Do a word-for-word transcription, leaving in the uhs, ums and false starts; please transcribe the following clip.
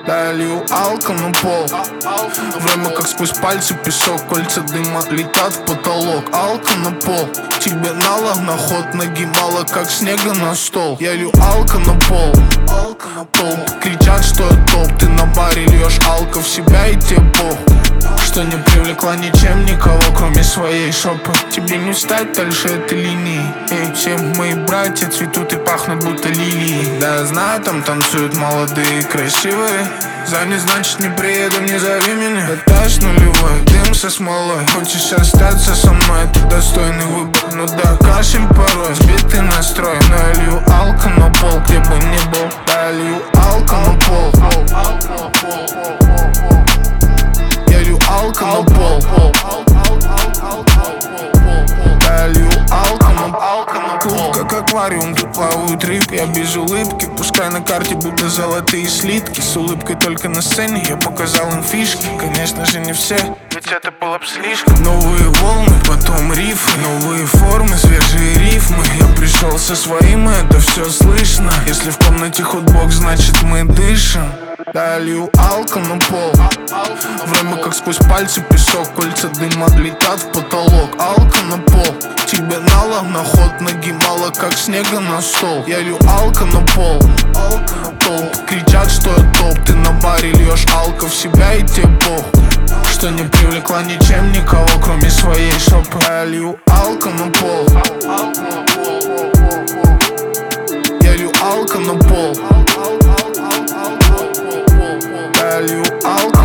Я лью алко на пол. Время как сквозь пальцы песок, кольца дыма летят в потолок. Алко на пол, тебе налог на ход, ноги мало как снега на стол. Я лью алко на пол, алко на пол. Кричат, что я топ, ты на баре льешь алко в себя и тебе пох. Что не привлекла ничем никого, кроме своей шопы. Тебе не встать дальше этой линии. Эй, все мои братья цветут и пахнут будто лилии. Да я знаю, там танцуют молодые и красивые. Занят, значит не приеду, не зови меня. Этаж нулевой, дым со смолой. Хочешь остаться со мной, это достойный выбор. Ну да, кашель порой, сбитый настрой. Но я лью алко на пол, где бы ни был. Я лью алко на пол. Я лью алко на пол. Я лью алко на пол. Как аквариум, тут плавают рыбки. Я без улыбки, пускай на карте будто золотые слитки. С улыбкой только на сцене я показал им фишки. Конечно же не все, ведь это было б слишком. Новые волны, потом рифы, новые формы, свежие рифмы. Я пришел со своим, и это все слышно. Если в комнате хот-бокс, значит мы дышим. Я лью алко на пол. Время как сквозь пальцы песок, кольца дыма летят в потолок. Алко на пол, тебе налог на ход, ноги мало как снега на стол. Я лью алко на пол, алко на пол. Кричат, что я топ, ты на баре льешь алко в себя и тебе пох. Что не привлекла ничем никого, кроме своей шопы. Я лью алко на пол. Я лью алко на пол. Я лью алко.